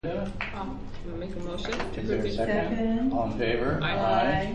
Make a motion. Is there a second? All in favor? Aye.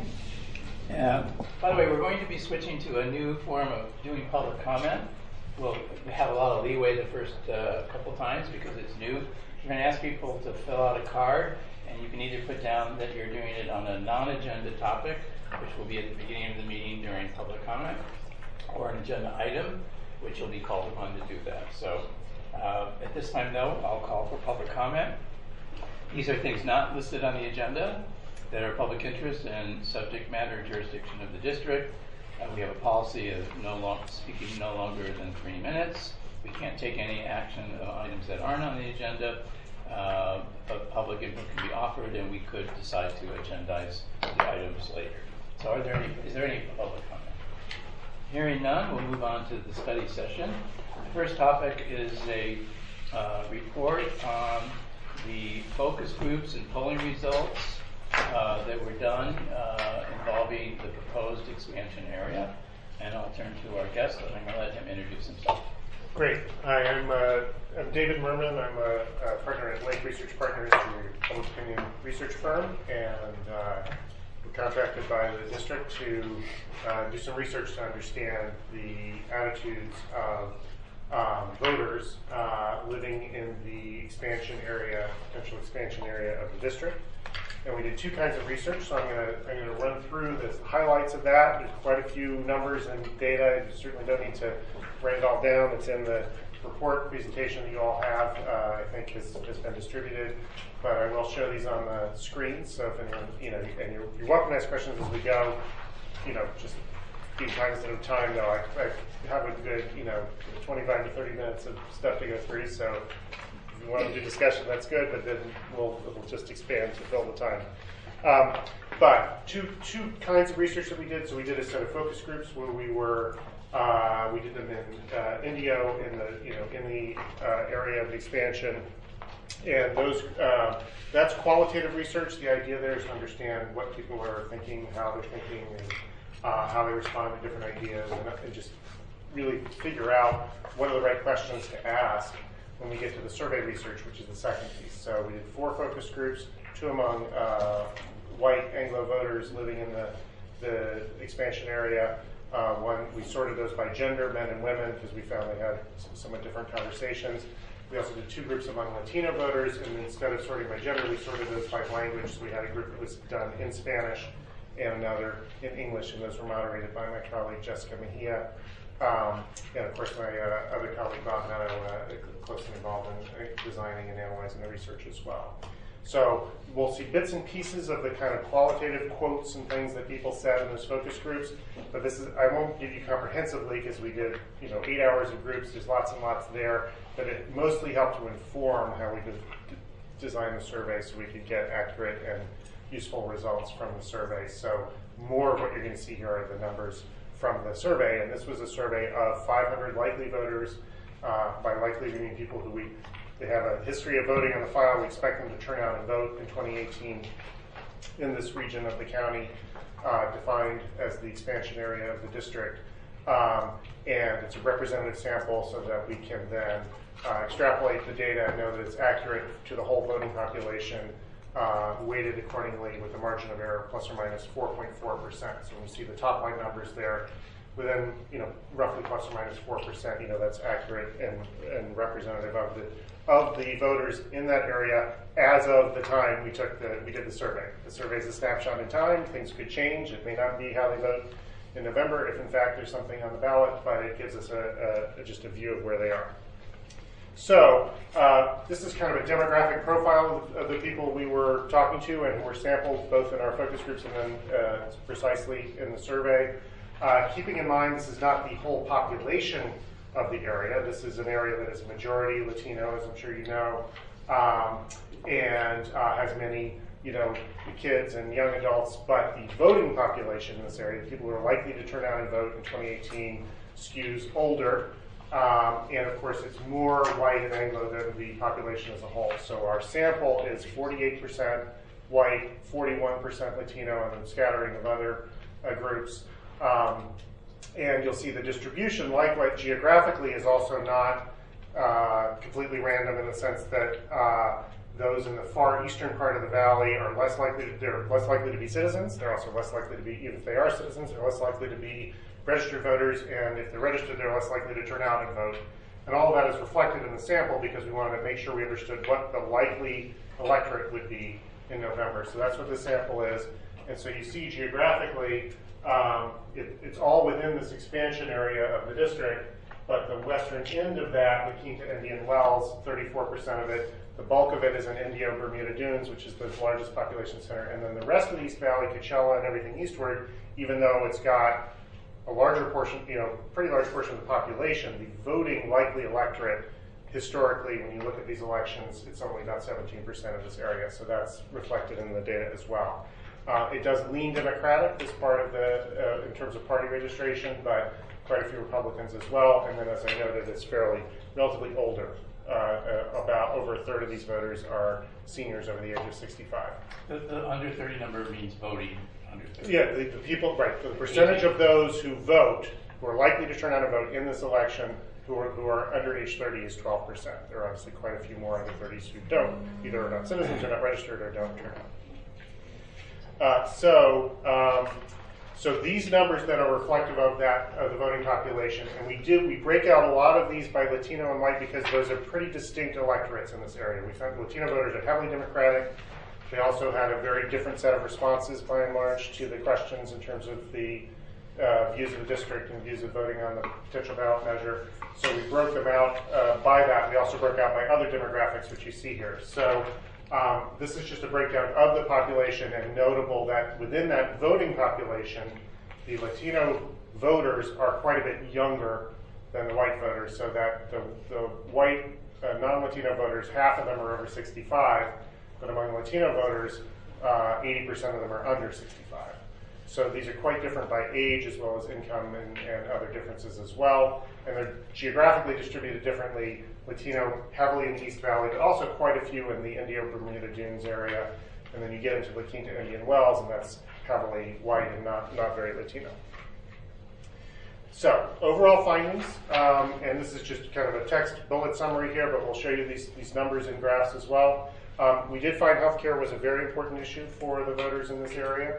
By the way, we're going to be switching to a new form of doing public comment. We'll have a lot of leeway the first couple times because it's new. We're going to ask people to fill out a card, and you can either put down that you're doing it on a non-agenda topic, which will be at the beginning of the meeting during public comment, or an agenda item, which you'll be called upon to do that. So at this time, though, I'll call for public comment. These are things not listed on the agenda that are public interest and subject matter jurisdiction of the district. We have a policy of speaking no longer than 3 minutes. We can't take any action on items that aren't on the agenda, but public input can be offered, and we could decide to agendize the items later. So is there any public comment? Hearing none, we'll move on to the study session. The first topic is a report on the focus groups and polling results that were done involving the proposed expansion area. And I'll turn to our guest, and I'm going to let him introduce himself. Great. Hi, I'm David Merman. I'm a partner at Lake Research Partners, a public opinion research firm, and we're contracted by the district to do some research to understand the attitudes of voters living in the expansion area, potential expansion area of the district. And we did two kinds of research, so I'm going to run through the highlights of that. There's quite a few numbers and data. You certainly don't need to write it all down. It's in the report presentation that you all have, I think has been distributed. But I will show these on the screen, so if anyone, and you're welcome to ask questions as we go, just being cognizant of time, though. I have a good, 25 to 30 minutes of stuff to go through, so if you want to do discussion, that's good, but then we'll just expand to fill the time. But two kinds of research that we did. So we did a set of focus groups where we did them in Indio, in the area of the expansion, and those that's qualitative research. The idea there is to understand what people are thinking, how they're thinking, and how they respond to different ideas, and just really figure out what are the right questions to ask when we get to the survey research, which is the second piece. So we did 4 focus groups, 2 among white Anglo voters living in the expansion area. One, we sorted those by gender, men and women, because we found they had somewhat different conversations. We also did 2 groups among Latino voters, and instead of sorting by gender, we sorted those by language. So we had a group that was done in Spanish and another in English, and those were moderated by my colleague Jessica Mejia. And of course, my other colleague Bob Meadow, closely involved in designing and analyzing the research as well. So we'll see bits and pieces of the kind of qualitative quotes and things that people said in those focus groups, but I won't give you comprehensively because we did 8 hours of groups. There's lots and lots there, but it mostly helped to inform how we design the survey so we could get accurate and useful results from the survey. So more of what you're going to see here are the numbers from the survey, and this was a survey of 500 likely voters. By likely, we mean people who they have a history of voting on the file. We expect them to turn out and vote in 2018 in this region of the county, defined as the expansion area of the district. And it's a representative sample so that we can then extrapolate the data and know that it's accurate to the whole voting population, weighted accordingly with a margin of error plus or minus 4.4%. So when you see the top line numbers there, within roughly plus or minus 4%, that's accurate and representative of the voters in that area as of the time we did the survey. The survey is a snapshot in time. Things could change. It may not be how they vote in November if in fact there's something on the ballot, but it gives us just a view of where they are. So this is kind of a demographic profile of the people we were talking to and who were sampled both in our focus groups and then precisely in the survey. Keeping in mind this is not the whole population of the area. This is an area that is majority Latino, as I'm sure you know, and has many kids and young adults, but the voting population in this area, the people who are likely to turn out and vote in 2018, skews older. And of course, it's more white and Anglo than the population as a whole. So our sample is 48% white, 41% Latino, and then scattering of other groups. And you'll see the distribution, likewise geographically, is also not completely random in the sense that Those in the far eastern part of the valley are less likely to be citizens. They're also less likely to be, even if they are citizens, they're less likely to be registered voters, and if they're registered, they're less likely to turn out and vote. And all of that is reflected in the sample because we wanted to make sure we understood what the likely electorate would be in November. So that's what this sample is. And so you see geographically, it's all within this expansion area of the district, but the western end of that, La Quinta Indian Wells, 34% of it, the bulk of it is in Indio Bermuda Dunes, which is the largest population center. And then the rest of the East Valley, Coachella, and everything eastward, even though it's got a larger portion, pretty large portion of the population, the voting likely electorate, historically, when you look at these elections, it's only about 17% of this area. So that's reflected in the data as well. It does lean Democratic, this part of the, in terms of party registration, but quite a few Republicans as well. And then, as I noted, it's relatively older. About over a third of these voters are seniors over the age of 65. The under 30 number means voting under 30. Yeah, the people, right. So the percentage of those who vote, who are likely to turn out and vote in this election, who are under age 30 is 12%. There are obviously quite a few more under 30s who don't, either are not citizens, are not registered, or don't turn out. So these numbers that are reflective of that, of the voting population, and we break out a lot of these by Latino and white because those are pretty distinct electorates in this area. We found Latino voters are heavily Democratic. They also had a very different set of responses, by and large, to the questions in terms of the views of the district and views of voting on the potential ballot measure. So we broke them out by that. We also broke out by other demographics, which you see here. So this is just a breakdown of the population, and notable that within that voting population, the Latino voters are quite a bit younger than the white voters, so that the white non-Latino voters, half of them are over 65, but among Latino voters, 80% of them are under 65. So these are quite different by age as well as income and other differences as well. And they're geographically distributed differently. Latino heavily in the East Valley, but also quite a few in the Indio Bermuda Dunes area. And then you get into La Quinta Indian Wells, and that's heavily white and not very Latino. So overall findings, and this is just kind of a text bullet summary here, but we'll show you these numbers and graphs as well. We did find healthcare was a very important issue for the voters in this area.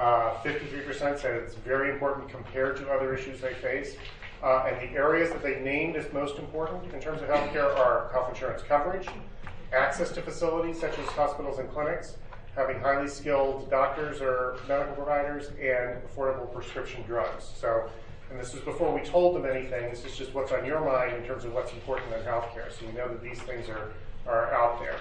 53% said it's very important compared to other issues they face. And the areas that they named as most important in terms of healthcare are health insurance coverage, access to facilities such as hospitals and clinics, having highly skilled doctors or medical providers, and affordable prescription drugs. So, and this was before we told them anything. This is just what's on your mind in terms of what's important in healthcare. So you know that these things are out there.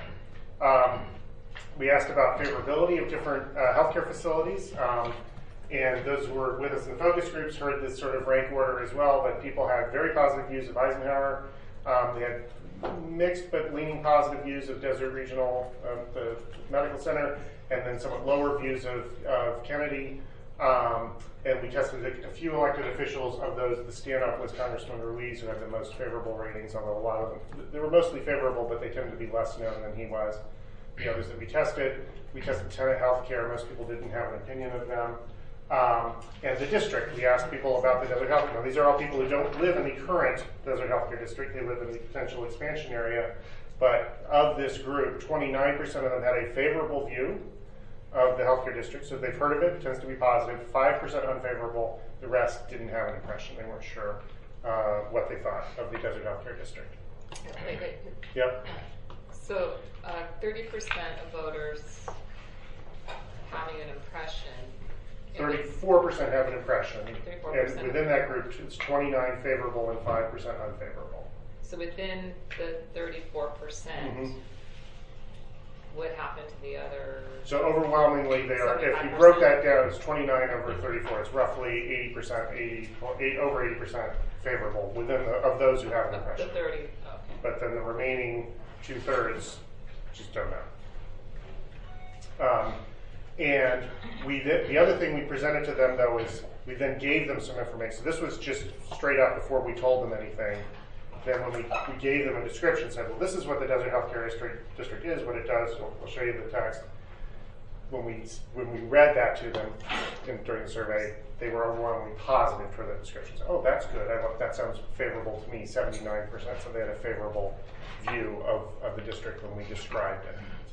We asked about favorability of different healthcare facilities, and those who were with us in the focus groups heard this sort of rank order as well, but people had very positive views of Eisenhower. They had mixed but leaning positive views of Desert Regional, the medical center, and then somewhat lower views of Kennedy. And we tested a few elected officials. Of those, the standout was Congressman Ruiz, who had the most favorable ratings, although a lot of them, they were mostly favorable, but they tended to be less known than he was. The others that we tested Tenet Healthcare. Most people didn't have an opinion of them. And the district, we asked people about the Desert Healthcare. Now, these are all people who don't live in the current Desert Healthcare district. They live in the potential expansion area. But of this group, 29% of them had a favorable view of the healthcare district. So they've heard of it. It tends to be positive. 5% unfavorable. The rest didn't have an impression. They weren't sure what they thought of the Desert Healthcare district. Wait. Yep. So 30% of voters having an impression. 34% have an impression. 34%. And within that group, it's 29 favorable and 5% unfavorable. So within the 34%, what happened to the other? So overwhelmingly, they are. If you 75%? broke that down, it's 29 over 34. It's roughly 80%, over 80% favorable within of those who have an impression. The 30. Okay. But then the remaining 2/3 just don't know. And the other thing we presented to them, though, is we then gave them some information. So this was just straight up before we told them anything. Then when we gave them a description, said, well, this is what the Desert Healthcare District is, what it does. We'll show you the text. When we read that to them during the survey, they were overwhelmingly positive for the description. So, oh, that's good. That sounds favorable to me, 79%. So they had a favorable view of the district when we described it.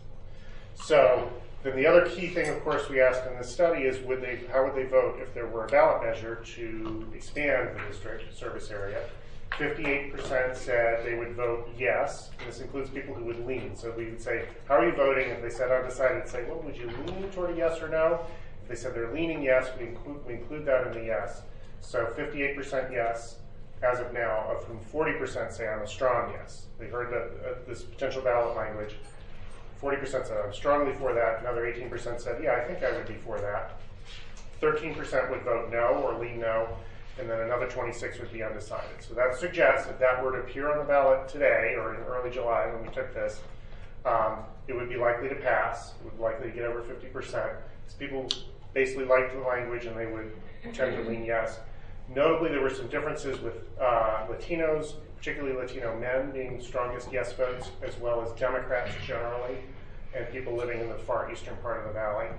So then the other key thing, of course, we asked in this study is how would they vote if there were a ballot measure to expand the district service area? 58% said they would vote yes, and this includes people who would lean. So we would say, how are you voting? If they said undecided, say, well, would you lean toward a yes or no? If they said they're leaning yes, we include that in the yes. So 58% yes as of now, of whom 40% say I'm a strong yes. They heard that this potential ballot language. 40% said I'm strongly for that. Another 18% said, yeah, I think I would be for that. 13% would vote no or lean no. And then another 26 would be undecided. So that suggests if that were to appear on the ballot today or in early July when we took this, it would be likely to pass. It would likely to get over 50%. Because people basically liked the language and they would tend to lean yes. Notably, there were some differences with Latinos, particularly Latino men being the strongest yes votes, as well as Democrats generally, and people living in the far eastern part of the valley.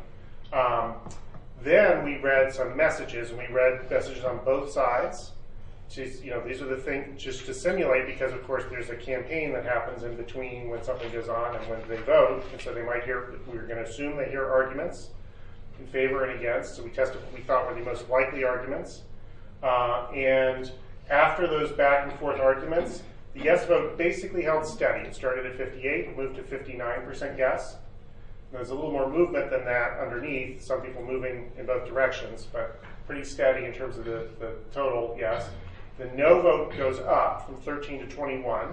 Then we read some messages, and we read messages on both sides. These are the things just to simulate, because of course there's a campaign that happens in between when something goes on and when they vote, and so they might hear. We're going to assume they hear arguments in favor and against. So we tested what we thought were the most likely arguments, and after those back and forth arguments, the yes vote basically held steady. It started at 58, moved to 59% yes. There's a little more movement than that underneath, some people moving in both directions, but pretty steady in terms of the total yes. The no vote goes up from 13 to 21%,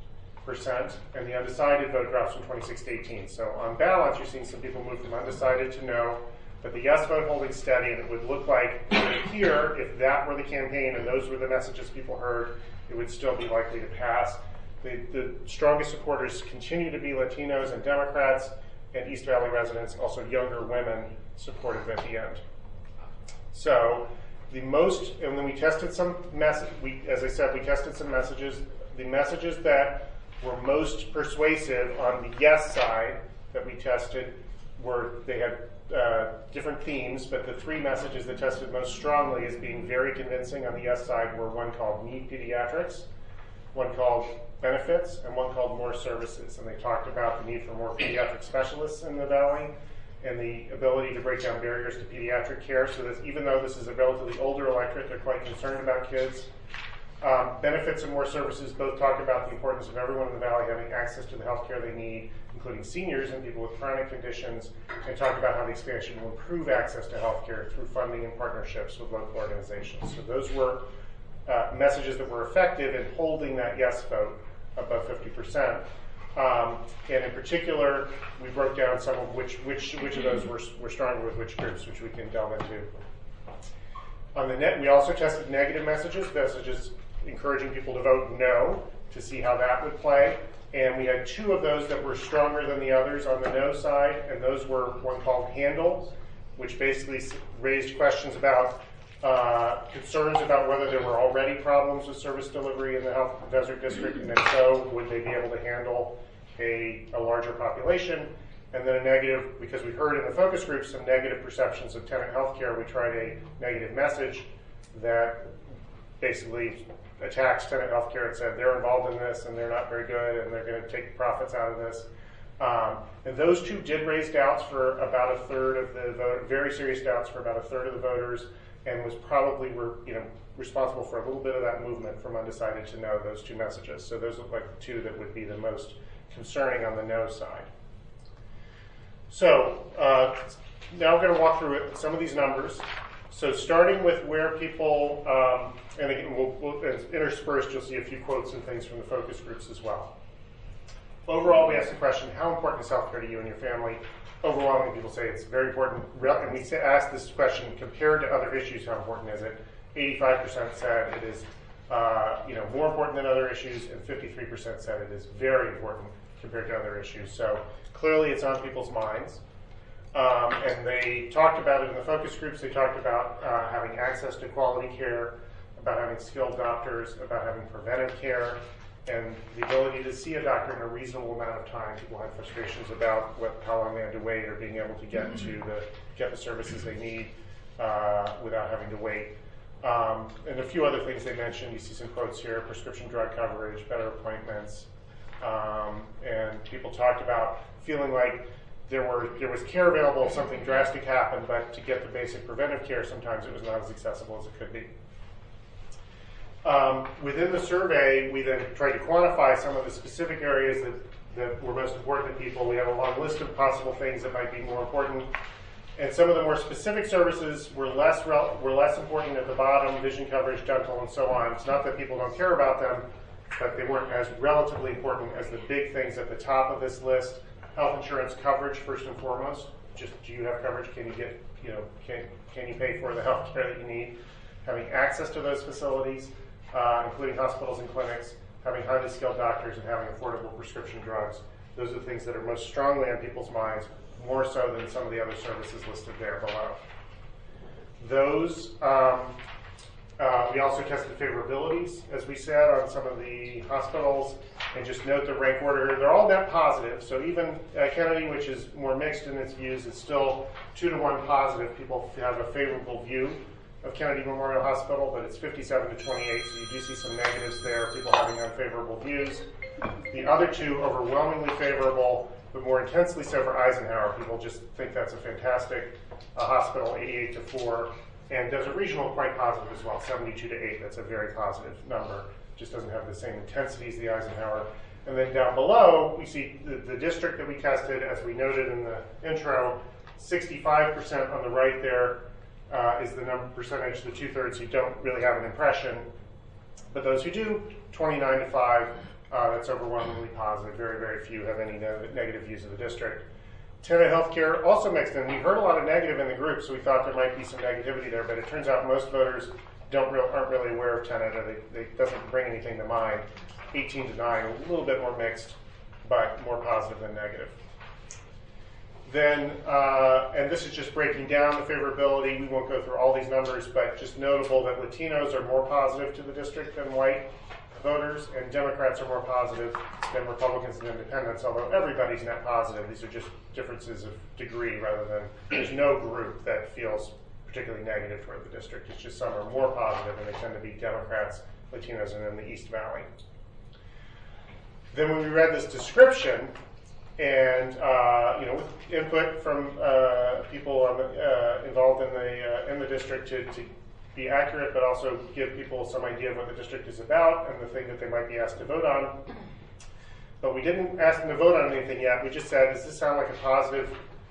and the undecided vote drops from 26 to 18. So on balance, you're seeing some people move from undecided to no, but the yes vote holding steady, and it would look like here, if that were the campaign and those were the messages people heard, it would still be likely to pass. The strongest supporters continue to be Latinos and Democrats, and East Valley residents, also younger women, supportive at the end. So and then we tested some as I said, we tested some messages. The messages that were most persuasive on the yes side that we tested they had different themes, but the three messages that tested most strongly as being very convincing on the yes side were one called Need Pediatrics, one called Benefits, and one called More Services. And they talked about the need for more pediatric specialists in the valley and the ability to break down barriers to pediatric care, so that even though this is a relatively older electorate, they're quite concerned about kids. Benefits and More Services both talk about the importance of everyone in the valley having access to the health care they need, including seniors and people with chronic conditions, and talk about how the expansion will improve access to health care through funding and partnerships with local organizations. So those were messages that were effective in holding that yes vote above 50%. And in particular, we broke down some of which of those were stronger with which groups, which we can delve into. On the net, we also tested negative messages encouraging people to vote no, to see how that would play. And we had two of those that were stronger than the others on the no side, and those were one called Handle, which basically raised questions about concerns about whether there were already problems with service delivery in the Health Desert District, and if so, would they be able to handle a larger population? And then a negative, because we heard in the focus group some negative perceptions of Tenet Healthcare, we tried a negative message that basically attacks Tenet Healthcare and said they're involved in this and they're not very good and they're going to take profits out of this. And those two did raise doubts for about a third of the vote, very serious doubts for about a third of the voters, and was probably responsible for a little bit of that movement from undecided to no, those two messages. So those look like the two that would be the most concerning on the no side. So now I'm going to walk through some of these numbers. So starting with where people, and again, we'll interspersed, you'll see a few quotes and things from the focus groups as well. Overall, we asked the question, how important is healthcare to you and your family? Overwhelmingly, people say it's very important. And we asked this question, compared to other issues, how important is it? 85% said it is more important than other issues, and 53% said it is very important compared to other issues. So clearly it's on people's minds. And they talked about it in the focus groups. They talked about having access to quality care, about having skilled doctors, about having preventive care, and the ability to see a doctor in a reasonable amount of time. People had frustrations about how long they had to wait, or being able to get the services they need without having to wait. And a few other things they mentioned. You see some quotes here: prescription drug coverage, better appointments, and people talked about feeling like there was care available if something drastic happened, but to get the basic preventive care, sometimes it was not as accessible as it could be. Within the survey, we then tried to quantify some of the specific areas that were most important to people. We have a long list of possible things that might be more important. And some of the more specific services were less important at the bottom, vision coverage, dental, and so on. It's not that people don't care about them, but they weren't as relatively important as the big things at the top of this list. Health insurance coverage, first and foremost. Just, do you have coverage? Can you get, can you pay for the health care that you need? Having access to those facilities, including hospitals and clinics, having highly skilled doctors, and having affordable prescription drugs. Those are the things that are most strongly on people's minds, more so than some of the other services listed there below. Those, we also tested favorabilities, as we said, on some of the hospitals, and just note the rank order. They're all net positive, so even Kennedy, which is more mixed in its views, is still 2-to-1 positive. People have a favorable view of Kennedy Memorial Hospital, but it's 57 to 28, so you do see some negatives there, people having unfavorable views. The other two, overwhelmingly favorable, but more intensely so for Eisenhower. People just think that's a fantastic hospital, 88 to 4, and Desert Regional quite positive as well, 72 to 8. That's a very positive number. Just doesn't have the same intensity as the Eisenhower. And then down below, we see the district that we tested, as we noted in the intro, 65% on the right there is the number percentage, the 2/3 who don't really have an impression. But those who do, 29 to 5, that's overwhelmingly positive. Very, very few have any negative views of the district. Tenet Healthcare also mixed in. We heard a lot of negative in the group, so we thought there might be some negativity there, but it turns out most voters aren't really aware of Tenet, or it doesn't bring anything to mind. 18 to 9, a little bit more mixed, but more positive than negative. Then, and this is just breaking down the favorability. We won't go through all these numbers, but just notable that Latinos are more positive to the district than white voters, and Democrats are more positive than Republicans and independents, although everybody's net positive. These are just differences of degree rather than, there's no group that feels particularly negative toward the district. It's just some are more positive, and they tend to be Democrats, Latinos, and in the East Valley. Then when we read this description, and with input from people involved in the district to be accurate, but also give people some idea of what the district is about and the thing that they might be asked to vote on. But we didn't ask them to vote on anything yet. We just said, does this sound like a positive,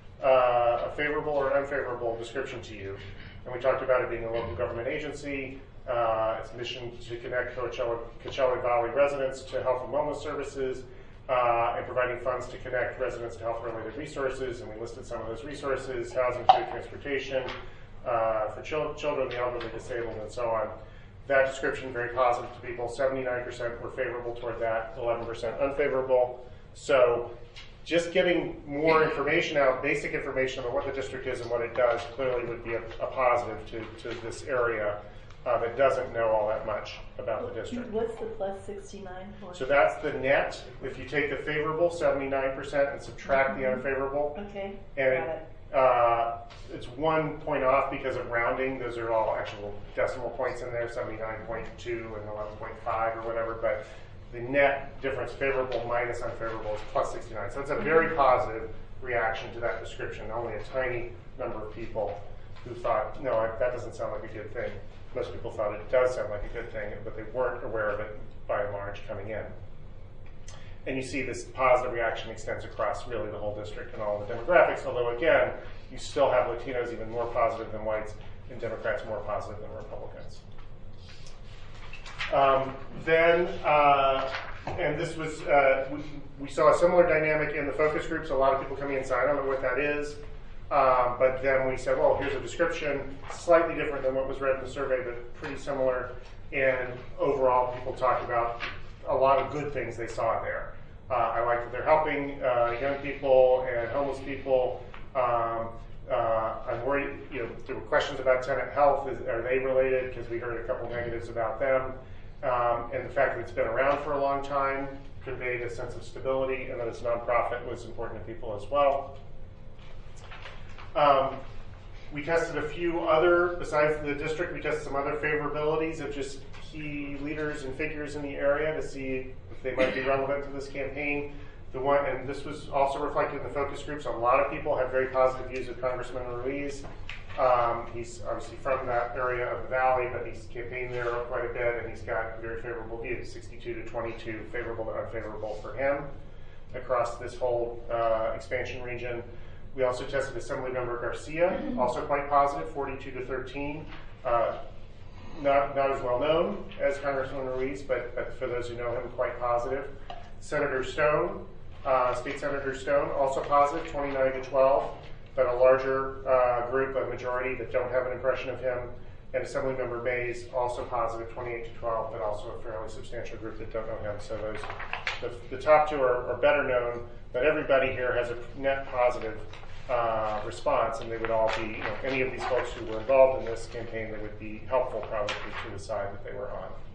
a favorable or unfavorable description to you? And we talked about it being a local government agency, its mission to connect Coachella Valley residents to health and wellness services, and providing funds to connect residents to health-related resources. And we listed some of those resources: housing, food, transportation, for children, the elderly, disabled, and so on. That description, very positive to people. 79% were favorable toward that, 11% unfavorable. So just getting more information out, basic information about what the district is and what it does, clearly would be a positive to this area that doesn't know all that much about the district. What's the plus 69 for? So that's the net. If you take the favorable, 79%, and subtract the unfavorable. Okay, and got it. It's 1 point off because of rounding. Those are all actual decimal points in there, 79.2 and 11.5 or whatever. But the net difference, favorable minus unfavorable, is plus 69. So it's a very positive reaction to that description. Only a tiny number of people who thought, no, that doesn't sound like a good thing. Most people thought it does sound like a good thing, but they weren't aware of it by and large coming in. And you see this positive reaction extends across really the whole district and all the demographics, although again, you still have Latinos even more positive than whites and Democrats more positive than Republicans. And this was, we saw a similar dynamic in the focus groups. A lot of people coming in saying, I don't know what that is. But then we said, well, here's a description, slightly different than what was read in the survey, but pretty similar. And overall, people talked about a lot of good things they saw there. I like that they're helping young people and homeless people. I'm worried, there were questions about Tenet Health. Are they related? Because we heard a couple negatives about them. And the fact that it's been around for a long time conveyed a sense of stability, and that it's a nonprofit was important to people as well. We tested a few other, besides the district, we tested some other favorabilities of just key leaders and figures in the area to see if they might be relevant to this campaign. and this was also reflected in the focus groups. A lot of people have very positive views of Congressman Ruiz. He's obviously from that area of the Valley, but he's campaigned there quite a bit, and he's got very favorable views, 62 to 22, favorable to unfavorable for him across this whole expansion region. We also tested Assemblymember Garcia, also quite positive, 42 to 13. Not as well known as Congressman Ruiz, but for those who know him, quite positive. Senator Stone, State Senator Stone, also positive, 29 to 12, but a larger group, a majority that don't have an impression of him. And Assemblymember Mays, also positive, 28 to 12, but also a fairly substantial group that don't know him. So the top two are better known, but everybody here has a net positive response, and they would all be, any of these folks who were involved in this campaign, they would be helpful probably to the side that they were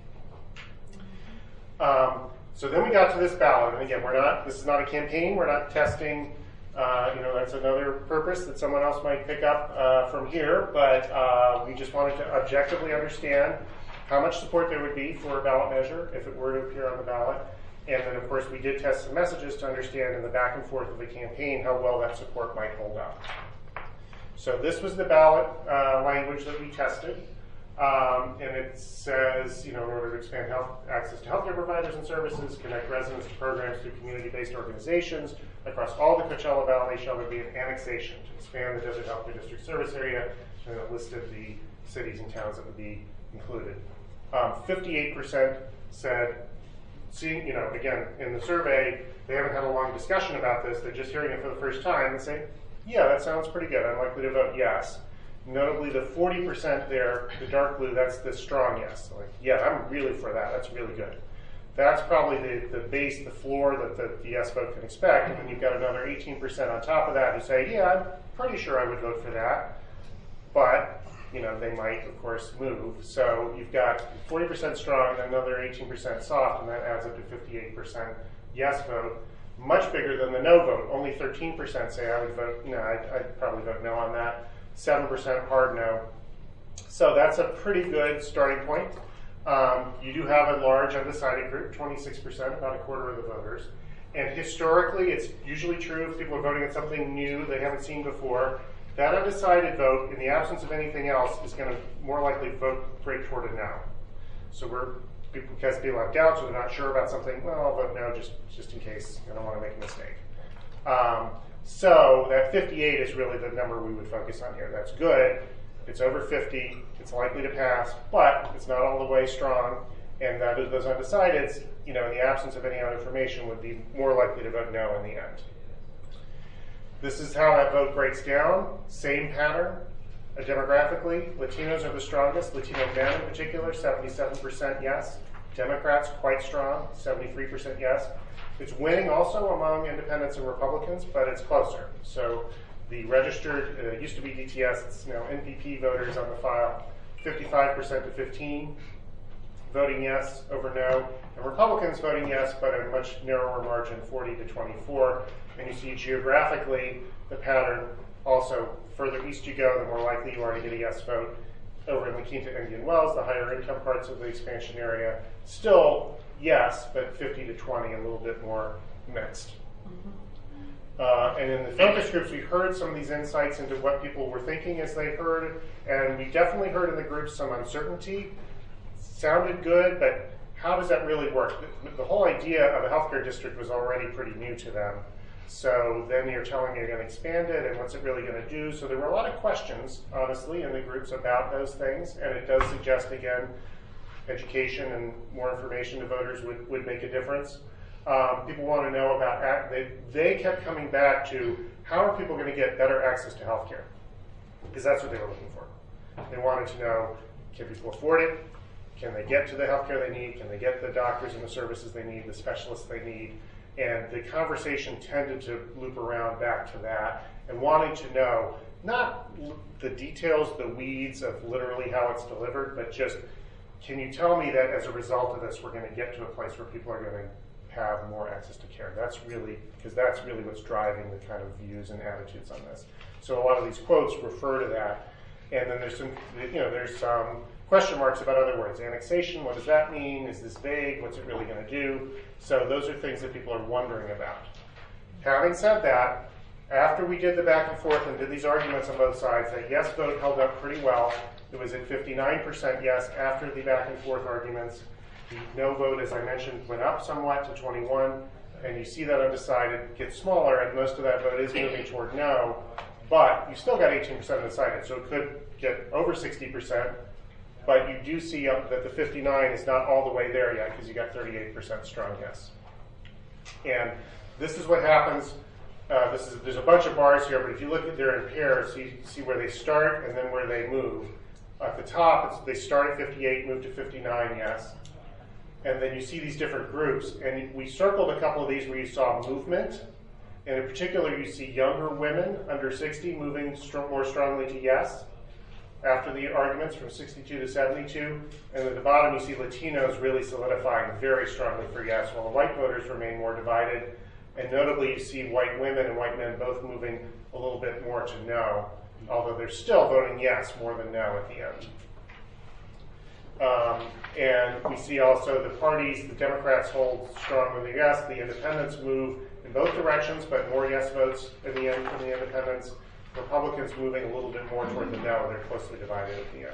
on. So then we got to this ballot, and again, this is not a campaign, we're not testing, that's another purpose that someone else might pick up from here, but we just wanted to objectively understand how much support there would be for a ballot measure if it were to appear on the ballot. And then, of course, we did test some messages to understand in the back and forth of the campaign how well that support might hold up. So this was the ballot language that we tested. And it says, in order to expand access to healthcare providers and services, connect residents to programs through community-based organizations across all the Coachella Valley, shall there be an annexation to expand the Desert Healthcare District service area, and it listed the cities and towns that would be included. 58% said, again, in the survey, they haven't had a long discussion about this, they're just hearing it for the first time and saying, yeah, that sounds pretty good, I'm likely to vote yes. Notably, the 40% there, the dark blue, that's the strong yes. So yeah, I'm really for that, that's really good. That's probably the base, the floor that the yes vote can expect, and then you've got another 18% on top of that who say, yeah, I'm pretty sure I would vote for that, but they might, of course, move. So you've got 40% strong and another 18% soft, and that adds up to 58% yes vote. Much bigger than the no vote. Only 13% say I would vote, I'd probably vote no on that. 7% hard no. So that's a pretty good starting point. You do have a large undecided group, 26%, about a quarter of the voters. And historically, it's usually true if people are voting on something new they haven't seen before. That undecided vote, in the absence of anything else, is going to more likely break toward a no. So because people have doubts or they're not sure about something, well, I'll vote no just in case. I don't want to make a mistake. So that 58 is really the number we would focus on here. That's good. It's over 50. It's likely to pass, but it's not all the way strong. And those undecideds, in the absence of any other information, would be more likely to vote no in the end. This is how that vote breaks down. Same pattern. Demographically, Latinos are the strongest. Latino men in particular, 77% yes. Democrats, quite strong, 73% yes. It's winning also among independents and Republicans, but it's closer. So the registered, used to be DTS, it's now NPP voters on the file, 55% to 15, voting yes over no. And Republicans voting yes, but a much narrower margin, 40 to 24. And you see geographically the pattern also, further east you go, the more likely you are to get a yes vote. Over in La Quinta, Indian Wells, the higher income parts of the expansion area, still yes, but 50 to 20, a little bit more mixed. And in the focus groups, we heard some of these insights into what people were thinking as they heard, and we definitely heard in the groups some uncertainty. Sounded good, but how does that really work? The whole idea of a healthcare district was already pretty new to them. So then you're telling me you're going to expand it, and what's it really going to do? So there were a lot of questions, honestly, in the groups about those things, and it does suggest, again, education and more information to voters would make a difference. People want to know about, they kept coming back to how are people going to get better access to healthcare? Because that's what they were looking for. They wanted to know, can people afford it? Can they get to the healthcare they need? Can they get the doctors and the services they need, the specialists they need? And the conversation tended to loop around back to that and wanting to know, not the details, the weeds of literally how it's delivered, but just, can you tell me that as a result of this, we're going to get to a place where people are going to have more access to care? That's really what's driving the kind of views and attitudes on this. So a lot of these quotes refer to that. And then there's some question marks about other words. Annexation, what does that mean? Is this vague? What's it really going to do? So those are things that people are wondering about. Having said that, after we did the back and forth and did these arguments on both sides, that yes vote held up pretty well. It was at 59% yes after the back and forth arguments. The no vote, as I mentioned, went up somewhat to 21, and you see that undecided get smaller, and most of that vote is moving toward no, but you still got 18% undecided, so it could get over 60%, but you do see that the 59 is not all the way there yet because you got 38% strong yes. And this is what happens. There's a bunch of bars here, but if you look at they're in pairs, so you see where they start and then where they move. At the top, they start at 58, move to 59 yes. And then you see these different groups. And we circled a couple of these where you saw movement. And in particular, you see younger women under 60 moving more strongly to yes after the arguments from 62 to 72. And at the bottom, you see Latinos really solidifying very strongly for yes, while the white voters remain more divided. And notably, you see white women and white men both moving a little bit more to no, although they're still voting yes more than no at the end. And we see also the parties, the Democrats hold strong with the yes, the independents move in both directions, but more yes votes in the end from the independents. Republicans moving a little bit more toward the no, they're closely divided at the end.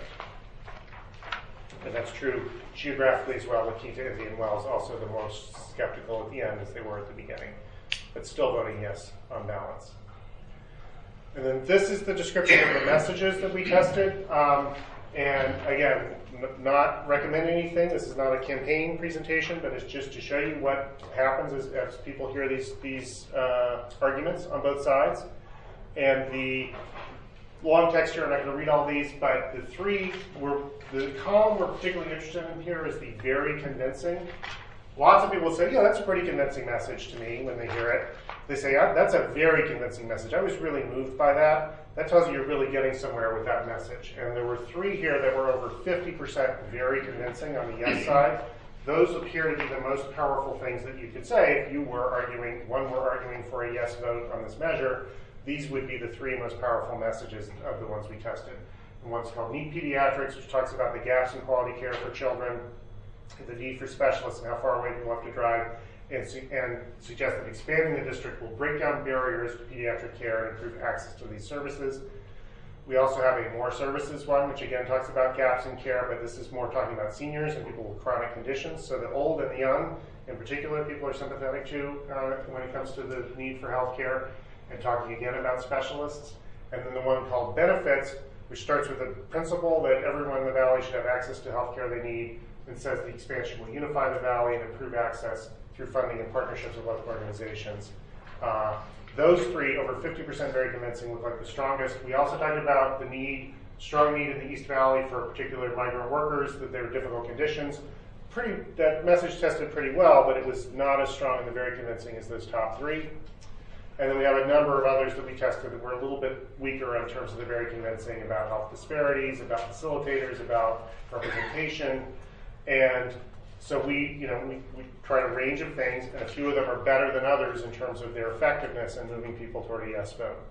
And that's true geographically as well. La Quinta, Indian Wells, also the most skeptical at the end as they were at the beginning, but still voting yes on balance. And then this is the description of the messages that we tested. And again, not recommending anything. This is not a campaign presentation, but it's just to show you what happens as people hear these arguments on both sides. And the long text here, I'm not going to read all these, but the column we're particularly interested in here is the very convincing. Lots of people say, yeah, that's a pretty convincing message to me when they hear it. They say, that's a very convincing message. I was really moved by that. That tells you you're really getting somewhere with that message. And there were 3 here that were over 50% very convincing on the yes side. Those appear to be the most powerful things that you could say if you were arguing for a yes vote on this measure. These would be the 3 most powerful messages of the ones we tested. And one's called Need Pediatrics, which talks about the gaps in quality care for children, the need for specialists and how far away people have to drive, and suggest that expanding the district will break down barriers to pediatric care and improve access to these services. We also have a more services one, which again talks about gaps in care, but this is more talking about seniors and people with chronic conditions. So the old and the young, in particular, people are sympathetic to when it comes to the need for health care, and talking again about specialists. And then the one called benefits, which starts with the principle that everyone in the Valley should have access to health care they need, and says the expansion will unify the Valley and improve access through funding and partnerships with local organizations. Those 3, over 50% very convincing, look like the strongest. We also talked about the strong need in the East Valley for particular migrant workers, that there are difficult conditions. That message tested pretty well, but it was not as strong and very convincing as those top 3. And then we have a number of others that we tested that were a little bit weaker in terms of the very convincing about health disparities, about facilitators, about representation. And so we tried a range of things, and a few of them are better than others in terms of their effectiveness in moving people toward a yes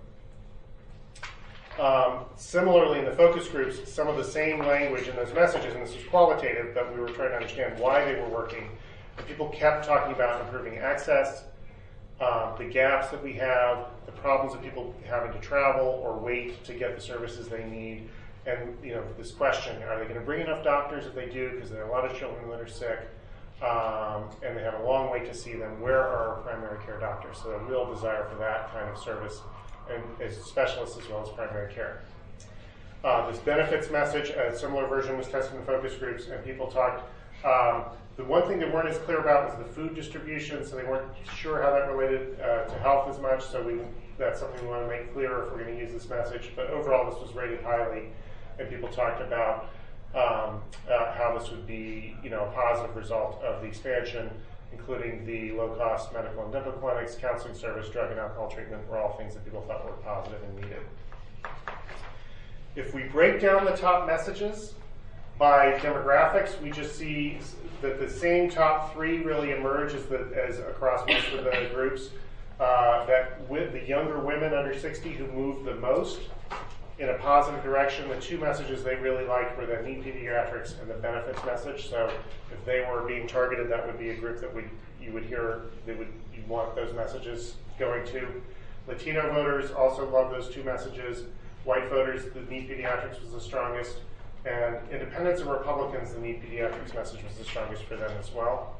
vote. Similarly, in the focus groups, some of the same language in those messages, and this was qualitative, but we were trying to understand why they were working. And people kept talking about improving access, the gaps that we have, the problems of people having to travel or wait to get the services they need, and this question: are they going to bring enough doctors? If they do, because there are a lot of children that are sick, and they have a long wait to see them. Where are our primary care doctors? So a real desire for that kind of service, and as specialists as well as primary care. This benefits message, a similar version was tested in focus groups, and people talked. The one thing they weren't as clear about was the food distribution, so they weren't sure how that related to health as much, so that's something we want to make clearer if we're going to use this message. But overall, this was rated highly, and people talked about how this would be a positive result of the expansion, including the low-cost medical and dental clinics, counseling service, drug and alcohol treatment were all things that people thought were positive and needed. If we break down the top messages by demographics, we just see that the same top 3 really emerge as across most of the groups. That with the younger women under 60 who moved the most in a positive direction, the 2 messages they really liked were the Need Pediatrics and the benefits message. So if they were being targeted, that would be a group that you would want those messages going to. Latino voters also love those two messages. White voters, the Need Pediatrics was the strongest. And independents and Republicans, the Need Pediatrics message was the strongest for them as well.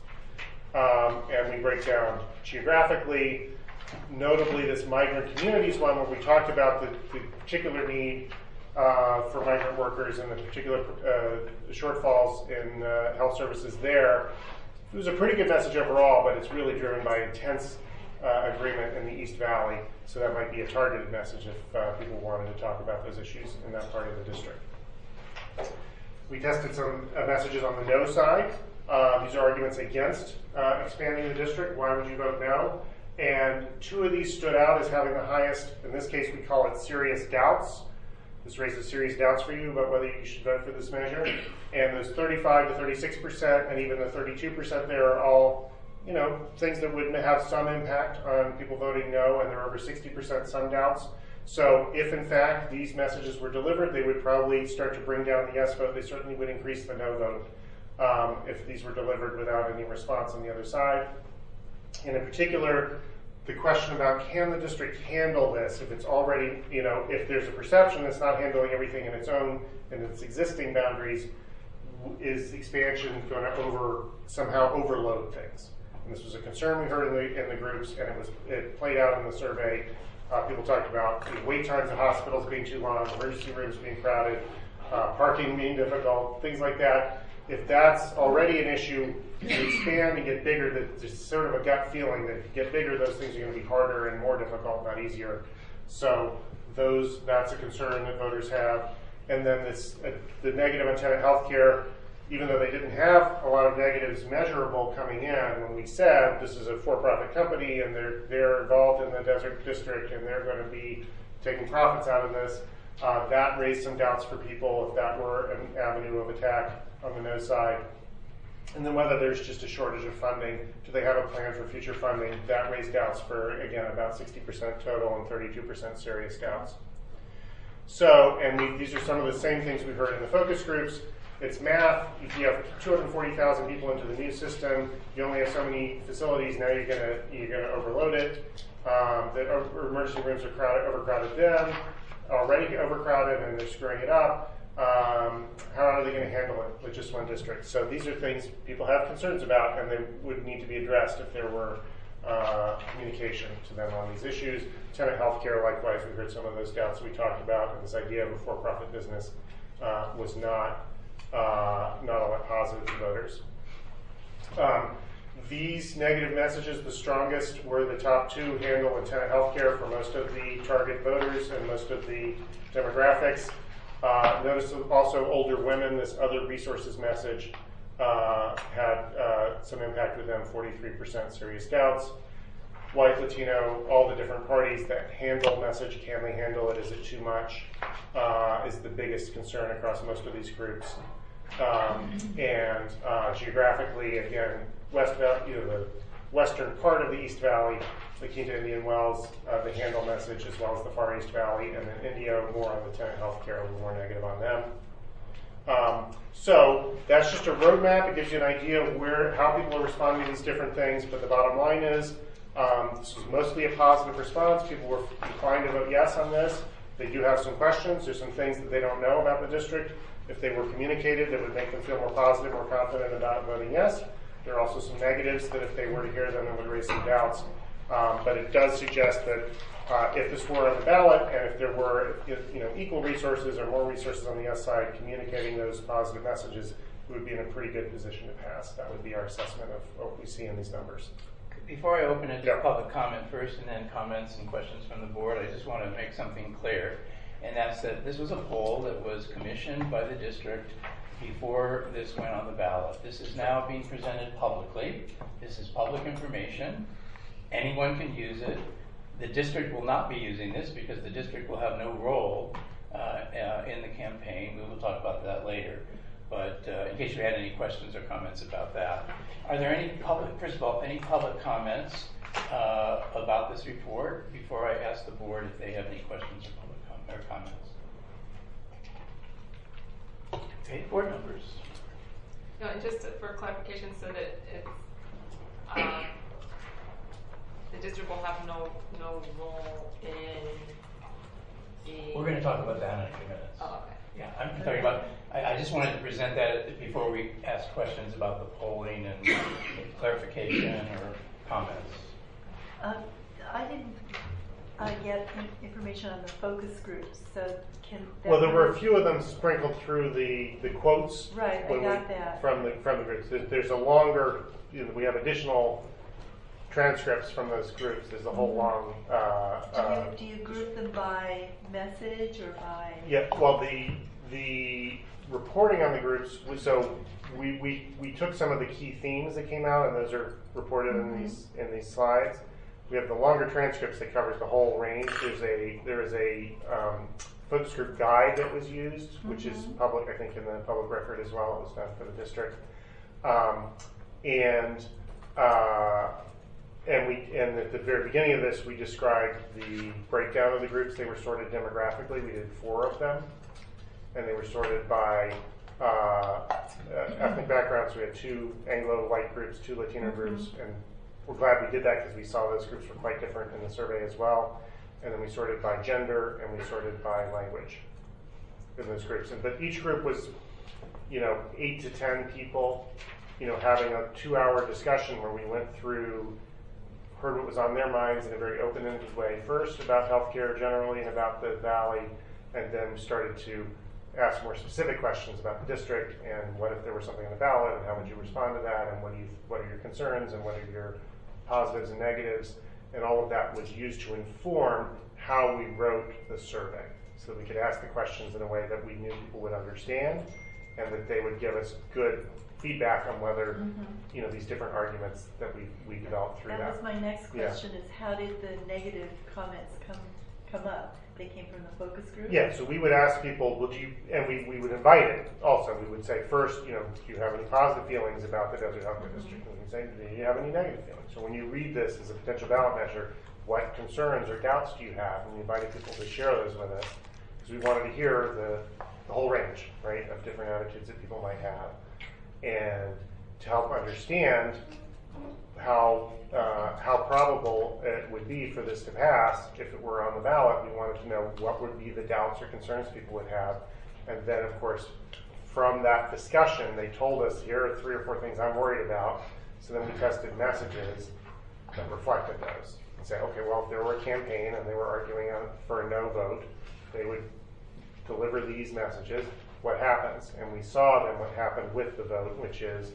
And we break down geographically, notably this migrant communities one where we talked about the particular need for migrant workers and the particular shortfalls in health services there. It was a pretty good message overall, but it's really driven by intense agreement in the East Valley. So that might be a targeted message if people wanted to talk about those issues in that part of the district. We tested some messages on the no side. These are arguments against expanding the district. Why would you vote no? And two of these stood out as having the highest, in this case we call it serious doubts. This raises serious doubts for you about whether you should vote for this measure. And those 35 to 36% and even the 32% there are all, you know, things that would have some impact on people voting no, and there are over 60% some doubts. So if in fact these messages were delivered, they would probably start to bring down the yes vote. They certainly would increase the no vote if these were delivered without any response on the other side. And in particular, the question about can the district handle this if it's already, you know, if there's a perception that's not handling everything in its own, in its existing boundaries, is expansion going to somehow overload things? And this was a concern we heard in the groups, and it played out in the survey. People talked about wait times at hospitals being too long, emergency rooms being crowded, parking being difficult, things like that. If that's already an issue, you expand and get bigger, there's sort of a gut feeling that if you get bigger, those things are going to be harder and more difficult, not easier. So that's a concern that voters have. And then the negative on tenant healthcare, even though they didn't have a lot of negatives measurable coming in, when we said this is a for-profit company and they're involved in the desert district and they're going to be taking profits out of this, that raised some doubts for people if that were an avenue of attack on the no side. And then whether there's just a shortage of funding, do they have a plan for future funding? That raised doubts for, again, about 60% total and 32% serious doubts. So, and these are some of the same things we heard in the focus groups. It's math. If you have 240,000 people into the new system, you only have so many facilities. Now you're gonna overload it. The emergency rooms are overcrowded then, already overcrowded, and they're screwing it up. How are they going to handle it with just one district? So these are things people have concerns about, and they would need to be addressed if there were communication to them on these issues. Tenant healthcare, likewise, we heard some of those doubts we talked about, and this idea of a for-profit business was not all that positive to voters. These negative messages, the strongest were the top two, handle and tenant healthcare for most of the target voters and most of the demographics. Notice also older women, this other resources message had some impact with them, 43% serious doubts. White, Latino, all the different parties that handle message, can they handle it, is it too much, is the biggest concern across most of these groups. And geographically, again, the western part of the East Valley, La Quinta, Indian Wells, the handle message, as well as the Far East Valley, and then Indio, more on the tenant healthcare, a little more negative on them. So that's just a roadmap. It gives you an idea of how people are responding to these different things, but the bottom line is this was mostly a positive response. People were inclined to vote yes on this. They do have some questions. There's some things that they don't know about the district. If they were communicated, that would make them feel more positive, more confident about voting yes. There are also some negatives that if they were to hear them, it would raise some doubts. But it does suggest that if this were on the ballot and if there were equal resources or more resources on the yes side communicating those positive messages, we would be in a pretty good position to pass. That would be our assessment of what we see in these numbers. Before I open it to public comment first and then comments and questions from the board, I just want to make something clear. And that's that this was a poll that was commissioned by the district before this went on the ballot. This is now being presented publicly. This is public information. Anyone can use it. The district will not be using this because the district will have no role in the campaign. We will talk about that later. But in case you had any questions or comments about that. Are there any first of all, any public comments about this report before I ask the board if they have any questions or comments? Okay, board members. No, and just for clarification, so that it's the district will have no role in the. We're going to talk about that in a few minutes. Oh, okay. Yeah, I'm talking about, I just wanted to present that before we ask questions about the polling and clarification or comments. I didn't get information on the focus groups, so can that Well, there were a be- few of them sprinkled through the quotes. Right, I when got that. From the groups. There's a longer, we have additional transcripts from those groups. There's a whole long. do you group them by message or by? Yeah, well, the reporting on the groups, so we took some of the key themes that came out, and those are reported in these slides. We have the longer transcripts that covers the whole range. There is a focus group guide that was used, which is public, I think, in the public record as well. It was done for the district, and at the very beginning of this, we described the breakdown of the groups. They were sorted demographically. We did 4 of them, and they were sorted by ethnic backgrounds. We had 2 Anglo-white groups, 2 Latino groups, and we're glad we did that because we saw those groups were quite different in the survey as well. And then we sorted by gender, and we sorted by language in those groups. But each group was, 8 to 10 people, having a 2-hour discussion where we went through, heard what was on their minds in a very open-ended way. First about healthcare generally and about the Valley, and then we started to ask more specific questions about the district and what if there was something on the ballot and how would you respond to that and what are your concerns and what are your positives and negatives, and all of that was used to inform how we wrote the survey so that we could ask the questions in a way that we knew people would understand and that they would give us good feedback on whether these different arguments that we developed through that. That was my next Yeah. question: is how did the negative comments come up? They came from the focus group? Yeah, so we would ask people, we would invite it also. We would say first, do you have any positive feelings about the Desert Healthcare District? And we'd say, do you have any negative feelings? So when you read this as a potential ballot measure, what concerns or doubts do you have? And we invited people to share those with us because we wanted to hear the whole range, right, of different attitudes that people might have. And to help understand how probable it would be for this to pass if it were on the ballot, we wanted to know what would be the doubts or concerns people would have. And then, of course, from that discussion, they told us, here are 3 or 4 things I'm worried about. So then we tested messages that reflected those. And say, okay, well, if there were a campaign and they were arguing for a no vote, they would deliver these messages. What happens? And we saw then what happened with the vote, which is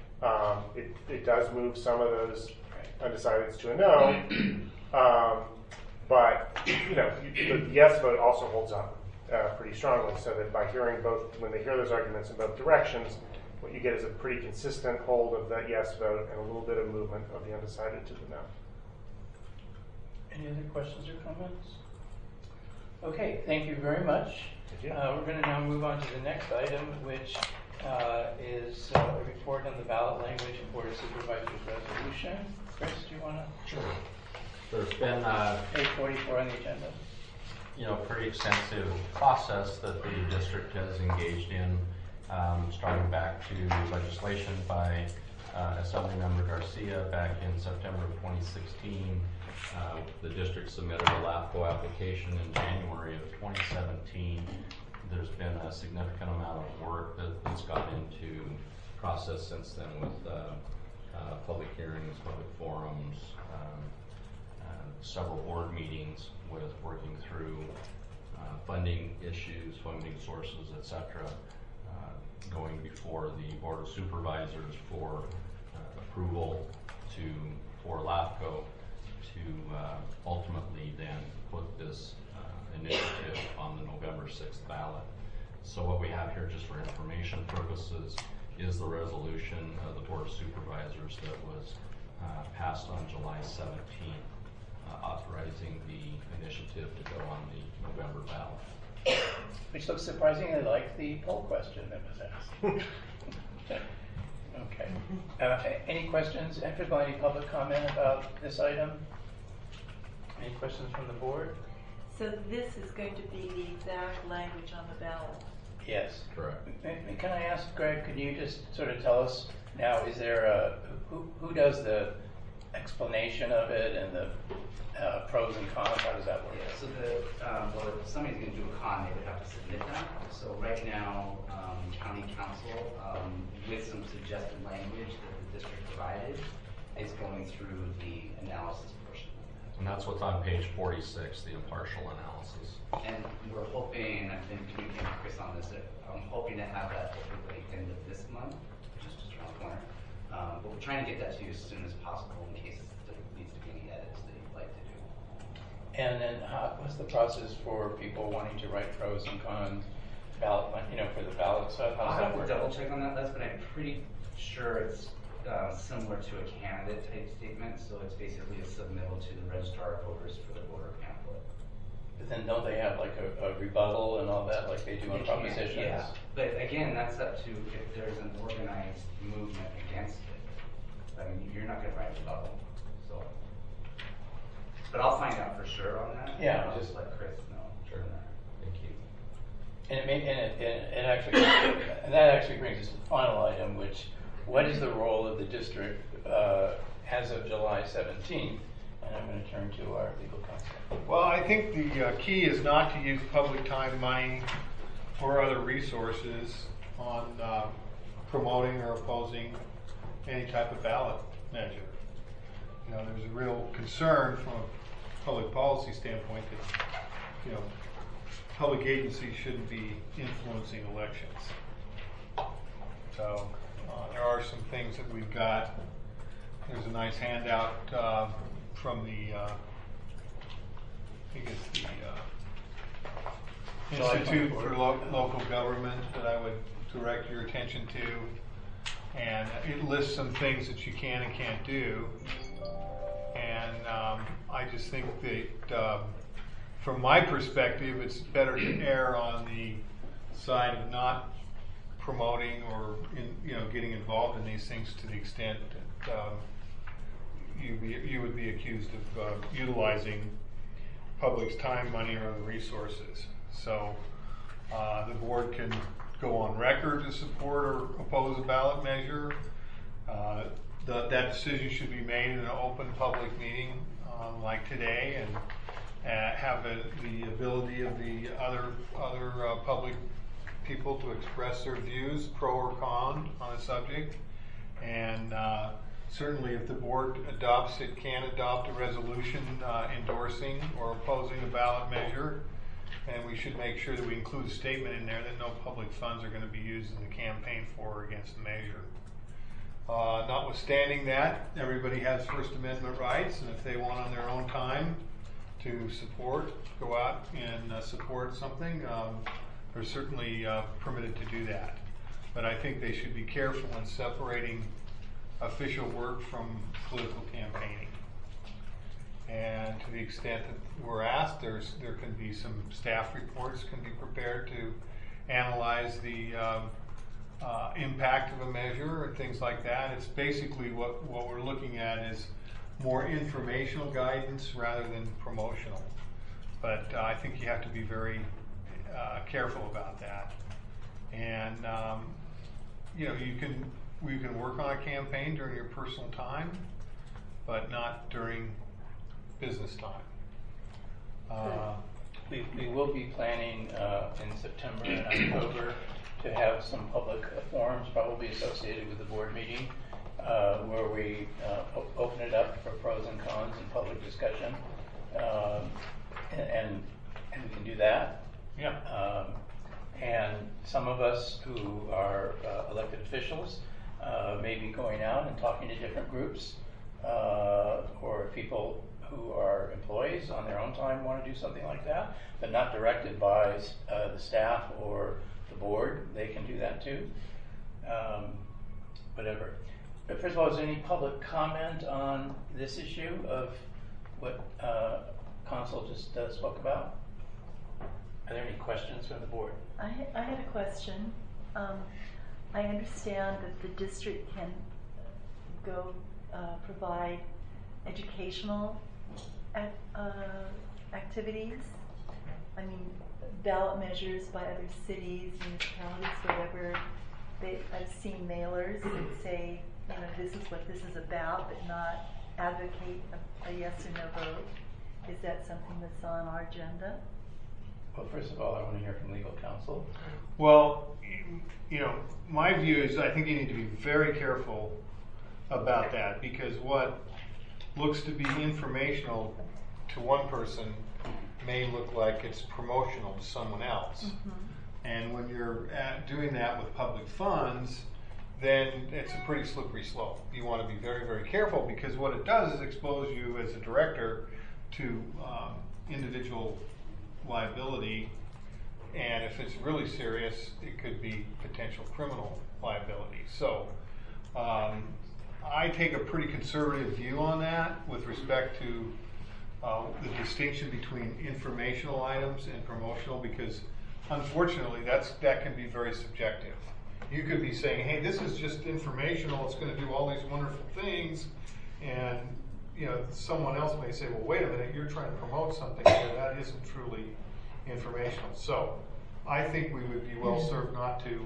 it does move some of those undecideds to a no, but the yes vote also holds up pretty strongly, so that by hearing both, when they hear those arguments in both directions, what you get is a pretty consistent hold of that yes vote and a little bit of movement of the undecided to the no. Any other questions or comments? Okay, thank you very much. Thank you. We're going to now move on to the next item, which is a report on the ballot language and Board of Supervisors resolution. Chris, do you want to? Sure. There's been Page 44 on the agenda. pretty extensive process that the district has engaged in, starting back to legislation by Assemblymember Garcia back in September of 2016. The district submitted a LAFCO application in January of 2017. There's been a significant amount of work that's gone into process since then with public hearings, public forums, several board meetings with working through funding issues, funding sources, etc., going before the Board of Supervisors for approval for LAFCO to ultimately then put this initiative on the November 6th ballot. So what we have here, just for information purposes, is the resolution of the Board of Supervisors that was passed on July 17th, authorizing the initiative to go on the November ballot. Which looks surprisingly like the poll question that was asked. Okay. Any questions? And first of all, any public comment about this item? Any questions from the board? So this is going to be the exact language on the ballot. Yes. Correct. And can I ask, Greg, could you just sort of tell us now, is there who does the explanation of it and the pros and cons? How does that work? Yeah, so well, if somebody's going to do a con, they would have to submit that. So right now, county council, with some suggested language that the district provided, is going through the analysis portion of that. And that's what's on page 46, the impartial analysis. And we're hoping, and I've been communicating with Chris on this, that I'm hoping to have that hopefully by the end of this month, which is just around the corner. But we're trying to get that to you as soon as possible in case there needs to be any edits that you'd like to do. And then what's the process for people wanting to write pros and cons, ballot, for the ballot stuff? I'll How's have that to work? double check on that list, but I'm pretty sure it's similar to a candidate type statement. So it's basically a submittal to the registrar of voters for the voter pamphlet. But then don't they have like a rebuttal and all that like they do on They can, propositions? yeah. But again, that's up to if there's an organized movement against it. I mean, you're not going to write a rebuttal. So, but I'll find out for sure on that. Yeah, and I'll just- just let Chris know. Sure. Thank you. And it actually and that actually brings us to the final item, which what is the role of the district as of July 17th? And I'm going to turn to our legal counsel. Well, I think the key is not to use public time, money, or other resources on promoting or opposing any type of ballot measure. There's a real concern from a public policy standpoint that, public agencies shouldn't be influencing elections. So there are some things that we've got. There's a nice handout from the I think it's the Institute for Local Government that I would direct your attention to, and it lists some things that you can and can't do. And I just think that from my perspective, it's better to err on the side of not promoting or getting involved in these things to the extent that you would be accused of utilizing public's time, money, or other resources. So the board can go on record to support or oppose a ballot measure. That decision should be made in an open public meeting like today, and have the ability of the other public people to express their views, pro or con, on a subject. And certainly if the board adopts it, can adopt a resolution endorsing or opposing a ballot measure. And we should make sure that we include a statement in there that no public funds are going to be used in the campaign for or against the measure. Notwithstanding that, everybody has First Amendment rights, and if they want on their own time to go out and support something, they're certainly permitted to do that. But I think they should be careful in separating official work from political campaigning. And to the extent that we're asked, there can be some staff reports can be prepared to analyze the impact of a measure and things like that. It's basically what we're looking at is more informational guidance rather than promotional. But I think you have to be very careful about that. And we can work on a campaign during your personal time, but not during business time. We will be planning in September and October to have some public forums, probably associated with the board meeting, where we open it up for pros and cons and public discussion, and we can do that. Yeah. And some of us who are elected officials may be going out and talking to different groups, or people who are employees on their own time want to do something like that, but not directed by the staff or the board. They can do that too. Whatever. But first of all, is there any public comment on this issue of what Consul just spoke about? Are there any questions from the board? I had a question. I understand that the district can go provide educational activities. I mean, ballot measures by other cities, municipalities, whatever. I've seen mailers that say, this is what this is about, but not advocate a yes or no vote? Is that something that's on our agenda? Well, first of all, I want to hear from legal counsel. Well, you know, my view is I think you need to be very careful about that, because what looks to be informational to one person may look like it's promotional to someone else. And when you're doing that with public funds, then it's a pretty slippery slope. You want to be very, very careful, because what it does is expose you as a director to individual liability, and if it's really serious, it could be potential criminal liability. So I take a pretty conservative view on that with respect to the distinction between informational items and promotional, because unfortunately that can be very subjective. You could be saying, hey, this is just informational, it's going to do all these wonderful things, and you know, someone else may say, well, wait a minute, you're trying to promote something here that isn't truly informational. So I think we would be well served not to,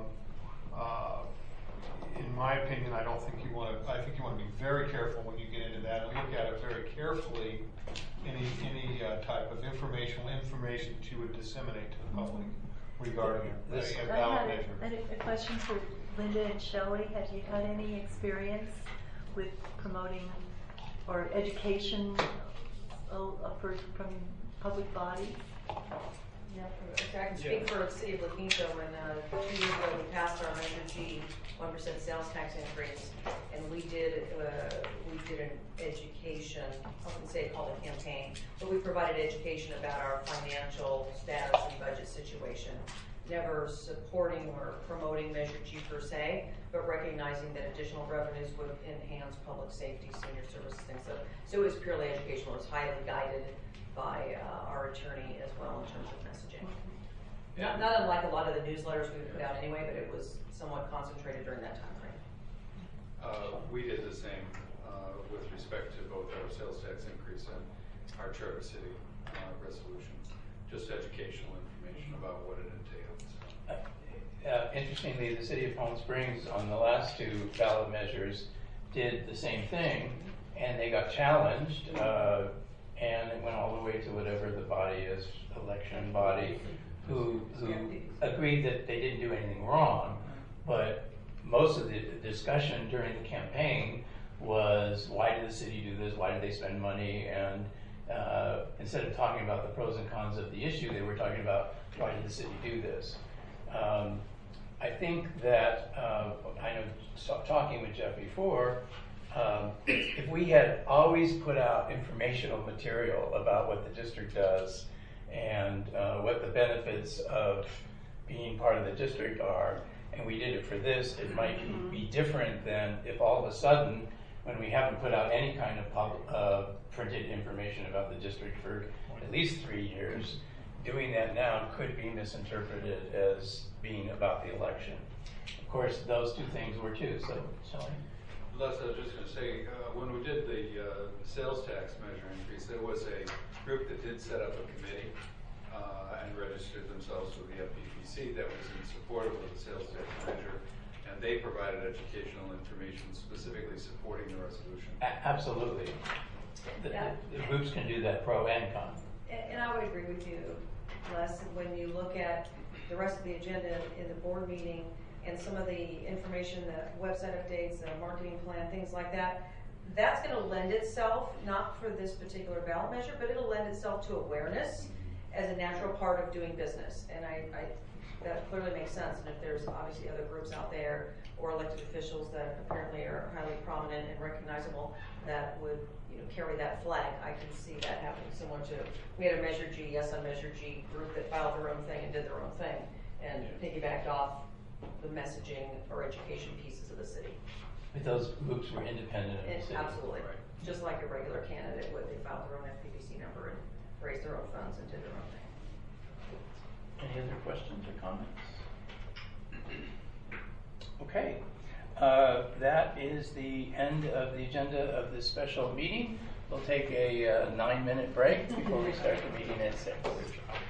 in my opinion, I think you want to be very careful when you get into that and look at it very carefully, any type of information that you would disseminate to the public regarding a ballot measure. I had a question for Linda and Shelley. Have you had any experience with promoting or education from public bodies? Yeah, I can speak for the city of La Quinta. When 2 years ago we passed our Measure G 1% sales tax increase, and we did an education, I wouldn't say called a campaign, but we provided education about our financial status and budget situation. Never supporting or promoting Measure G per se, but recognizing that additional revenues would enhance public safety, senior services, things. So it was purely educational. It was highly guided by our attorney as well in terms of messaging. Yeah. Not unlike a lot of the newsletters we would put out anyway, but it was somewhat concentrated during that time frame. We did the same with respect to both our sales tax increase and our Charter City resolution. Just educational information about what it entails. Interestingly, the city of Palm Springs on the last 2 ballot measures did the same thing, and they got challenged, and it went all the way to whatever the body is, election body, who agreed that they didn't do anything wrong, but most of the discussion during the campaign was, why did the city do this, why did they spend money, and instead of talking about the pros and cons of the issue, they were talking about, why did the city do this? I think that, I know, talking with Jeff before, if we had always put out informational material about what the district does and what the benefits of being part of the district are, and we did it for this, it might be different than if all of a sudden, when we haven't put out any kind of printed information about the district for at least 3 years, doing that now could be misinterpreted as being about the election. Of course, those 2 things were too, so, Shelley? Les, I was just going to say, when we did the sales tax measure increase, there was a group that did set up a committee and registered themselves with the FPPC that was in support of the sales tax measure, and they provided educational information specifically supporting the resolution. Absolutely. The groups can do that, pro and con. And I would agree with you, Les, when you look at the rest of the agenda in the board meeting and some of the information, the website updates, the marketing plan, things like that, that's going to lend itself, not for this particular ballot measure, but it'll lend itself to awareness as a natural part of doing business. And that clearly makes sense. And if there's obviously other groups out there or elected officials that apparently are highly prominent and recognizable that would carry that flag, I can see that happening. Similar to, we had a Measure G, Yes on Measure G group that filed their own thing and did their own thing and piggybacked off the messaging or education pieces of the city. But those groups were independent of the city. Absolutely. Right. Just like a regular candidate would. They filed their own FPPC number and raised their own funds and did their own thing. Any other questions or comments? Okay. That is the end of the agenda of this special meeting. We'll take a 9-minute break before we start the meeting at 6.